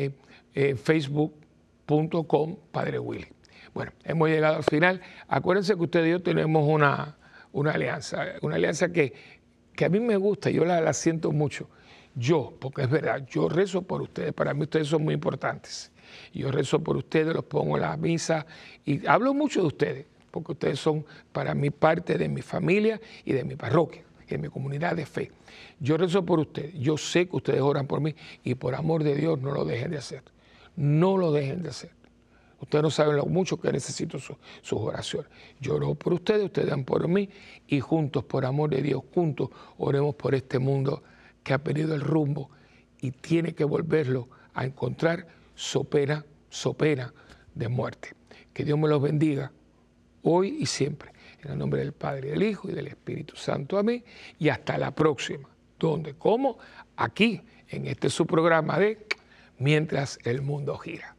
facebook.com Padre Willy. Bueno, hemos llegado al final. Acuérdense que ustedes y yo tenemos una alianza que a mí me gusta, yo la siento mucho. Porque es verdad, yo rezo por ustedes, para mí ustedes son muy importantes. Yo rezo por ustedes, los pongo en la misa y hablo mucho de ustedes, porque ustedes son para mí parte de mi familia y de mi parroquia, en mi comunidad de fe. Yo rezo por ustedes, yo sé que ustedes oran por mí y por amor de Dios no lo dejen de hacer. No lo dejen de hacer. Ustedes no saben lo mucho que necesito sus oraciones. Yo oro por ustedes, ustedes dan por mí y juntos, por amor de Dios, juntos oremos por este mundo que ha perdido el rumbo y tiene que volverlo a encontrar so pena de muerte. Que Dios me los bendiga hoy y siempre. En el nombre del Padre, del Hijo y del Espíritu Santo. Amén. Y hasta la próxima. ¿Dónde? ¿Cómo? Aquí, en este su programa de Mientras el Mundo Gira.